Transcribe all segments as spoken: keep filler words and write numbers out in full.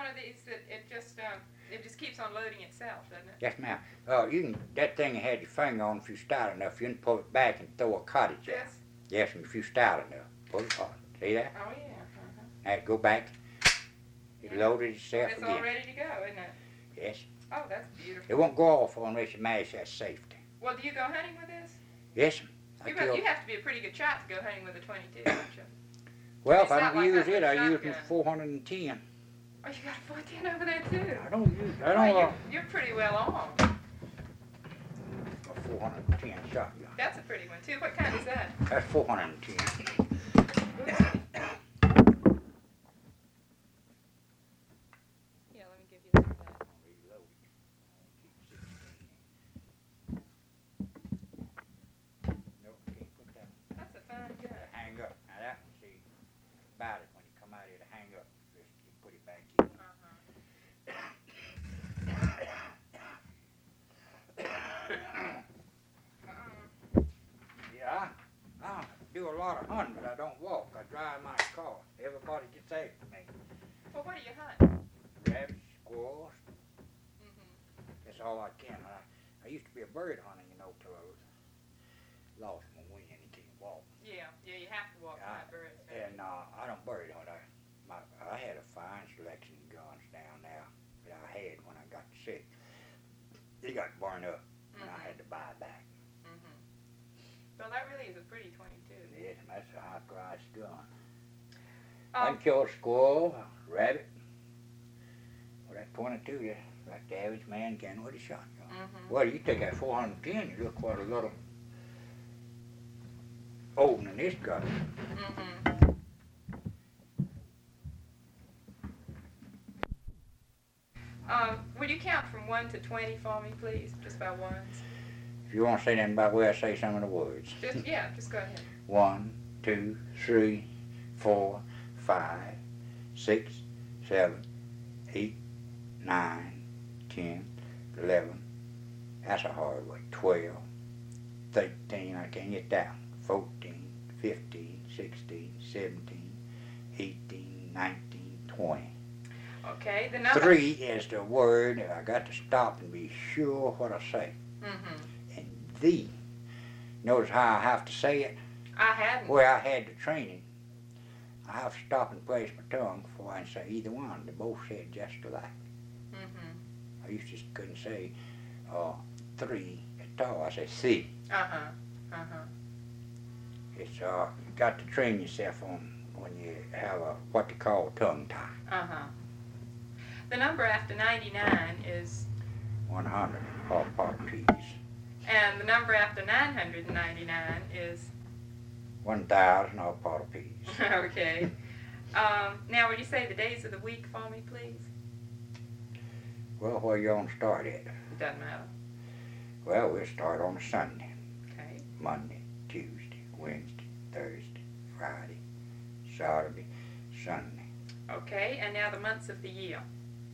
one of these that it just um, it just keeps on loading itself, doesn't it? Yes, ma'am. Uh, you can, that thing you had your finger on, if you start enough, you can pull it back and throw a cottage out. Yes. Yes, and if you start enough, pull it apart. See that? Oh yeah. Uh-huh. Now go back. It Yeah. loaded itself It's again. all ready to go, isn't it? Yes. Oh, that's beautiful. It won't go off unless you mash that safety. Well, do you go hunting with this? Yes, ma'am. I You, kill- you have to be a pretty good shot to go hunting with a twenty-two, don't you? Well, It's if I not don't like use that it, I with use my shotgun. four hundred ten. Oh, you got a fourteen over there too. I don't use. I Well, don't. you're, Uh, you're pretty well on. a four hundred ten shotgun. That's a pretty one too. What kind is that? That's four hundred ten. Yeah, let me give you some of that. Nope, can't put that. That's a fine gun. Hang up. Now that one, see, about it when you come out here to hang up. Just you put it back in. Yeah, I, I do a lot of hunting, but I don't walk. I drive my car. Everybody gets after me. Well, what do you hunt? Rabbits, squirrels, Mm-hmm. that's all I can. I, I used to be a bird hunter, you know, till I was lost my wing and can't walk. Yeah, yeah, you have to walk Yeah, by birds. And uh, I don't bird hunt. I, my, I had a fine selection of guns down there that I had when I got sick. They got burned up, and I had to buy it back. Mm-hmm. Well, that really is a pretty twenty-two. Yes, and that's a high-priced gun. I Um, can kill a squirrel, a rabbit. Well, that twenty-two, yeah, like the average man can with a shotgun. mm-hmm. Well, you take that four hundred ten, you look quite a little older than this gun. Mm-hmm. Um, would you count from one to twenty for me, please? Just by ones. If you want to say anything about where I say some of the words. Just yeah, just go ahead. One, two, three, four, five, six, seven, eight, nine, ten, eleven. That's a hard one. Twelve, thirteen, I can't get that one. Fourteen, fifteen, sixteen, seventeen, eighteen, nineteen, twenty. Okay, the number. Three is the word I got to stop and be sure what I say. Mm-hmm. And the, notice how I have to say it? I hadn't. Where I had the training, I have to stop and place my tongue before I can say either one. They both said just alike. Mm-hmm. I used to couldn't say uh, three at all. I say see. Uh-huh. Uh-huh. It's uh, you got to train yourself on when you have a what they call tongue tie. Uh-huh. The number after ninety-nine is, one hundred all part piece. and the number after nine hundred ninety-nine is, one thousand all part piece. okay. Um, now, would you say the days of the week for me, please? Well, where you gonna start at? It doesn't matter. Well, we'll start on a Sunday. Okay. Monday, Tuesday, Wednesday, Thursday, Friday, Saturday, Sunday. Okay, and now the months of the year.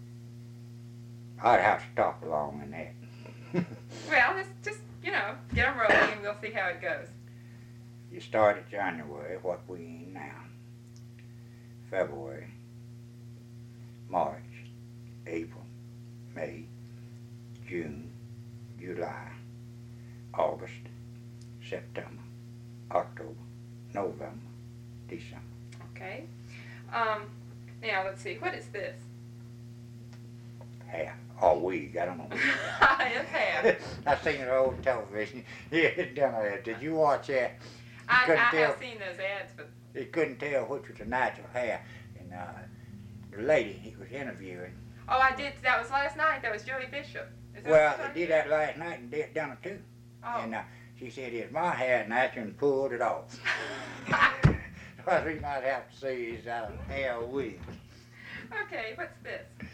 I'd have to stop along in that. Well, just, just you know, get them rolling and we'll see how it goes. You start at January, what we in now. February, March, April, May, June, July, August, September, October, November, December. Okay. Um, now, let's see, what is this? Half. All week, I don't know. It's half. I seen it on old television. Yeah, down there. Did you watch that? I, couldn't I tell. have seen those ads, but He couldn't tell which was a natural hair. And uh, the lady he was interviewing, oh, I did. That was last night. That was Joey Bishop. Is that well, what you're they did that last night and did done it too. talking- And uh, she said, it's my hair natural, and pulled it off. What we might have to say is uh, hair wig. Oh. Okay. What's this?